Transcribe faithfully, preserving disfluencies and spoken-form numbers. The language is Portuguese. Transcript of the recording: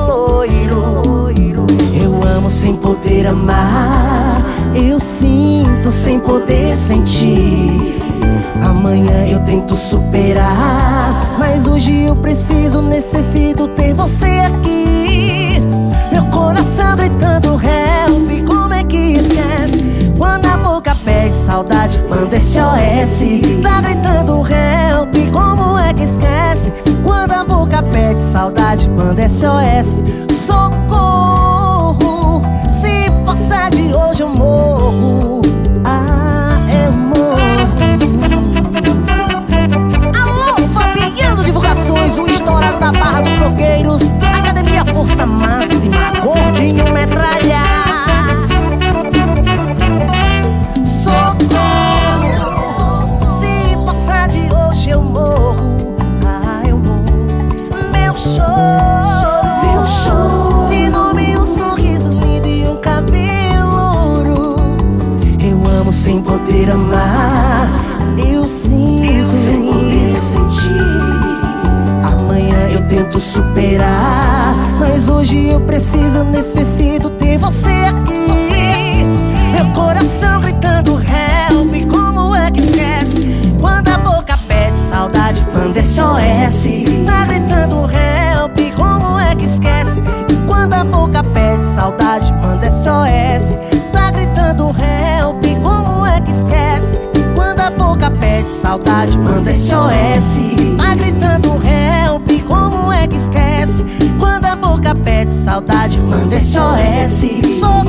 loiro. Eu amo sem poder amar, eu sinto sem poder sentir. Amanhã eu tento superar, mas hoje eu preciso, necessito ter você aqui. Meu coração gritando help, como é que esquece? Quando a boca pede saudade, manda S O S. Tá gritando help, como é que esquece? Quando a boca pede saudade, manda S O S. Socorro, se passar de hoje eu morro. Ah, eu morro. Alô, Fabiano Divulgações, o estourado da Barra dos Coqueiros, Academia Força Máxima, Gordinho Metralha. Meu show de nome, um sorriso lindo e um cabelo louro. Eu amo sem poder amar, eu sinto sem poder sentir. Amanhã eu tento superar, mas hoje eu preciso, necessito ter você aqui. Meu coração gritando help, como é que esquece? Quando a boca pede saudade, manda S O S. Tá gritando help, como é que esquece? Quando a boca pede saudade, manda S O S. Tá gritando help, como é que esquece? Quando a boca pede saudade, manda S O S. Tá gritando help, como é que esquece? Quando a boca pede saudade, manda S O S.